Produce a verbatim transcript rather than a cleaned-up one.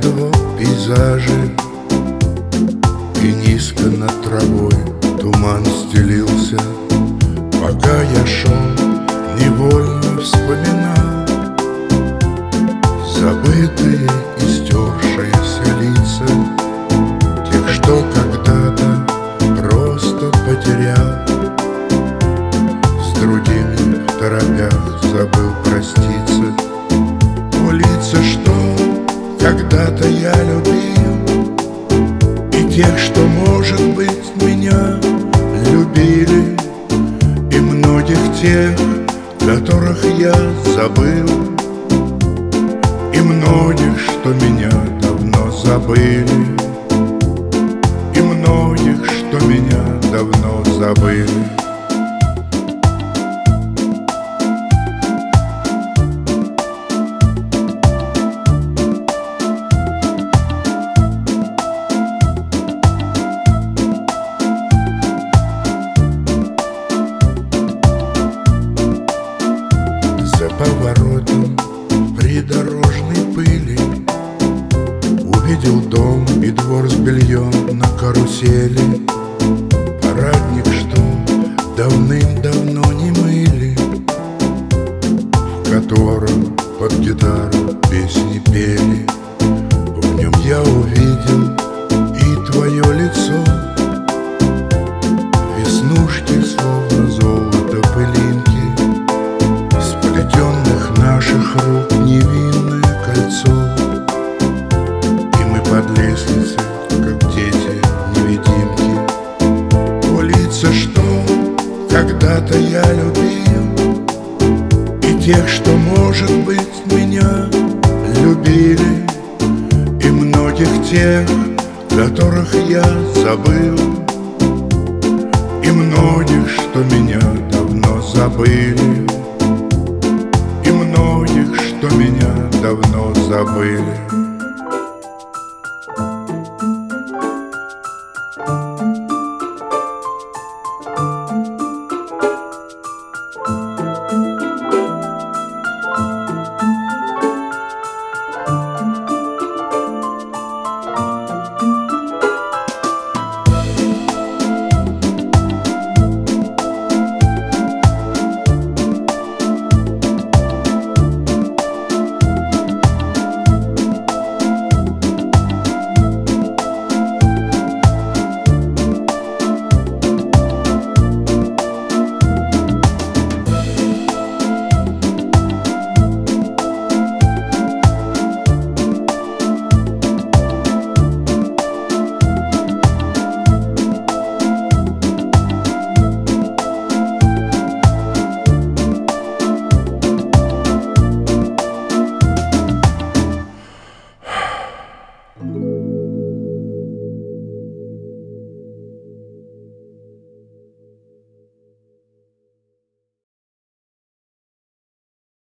разглядывал пейзажи, и низко над травой туман стелился. Пока я шел, невольно вспоминал забытые и стершиеся лица тех, что когда-то просто потерял. С другими в торопях забыл проститься. О, лица, что когда-то я любил, и тех, что, может быть, меня любили, и многих тех, которых я забыл, и многих, что меня давно забыли, и многих, что меня давно забыли. За поворотом придорожной пыли увидел дом и двор с бельем на карусели, парадник, что давным-давно не мыли, в котором под гитару песни пели. В нем я увидел и твое лицо, веснушки, словно золото, пылинки, сплетенных наших рук невинное кольцо. И мы под лестницей, как дети-невидимки. О, лица, что когда-то я любил, и тех, что, может быть, меня любили, и многих тех, которых я забыл, и многих, что меня давно забыли, и многих, что меня давно забыли.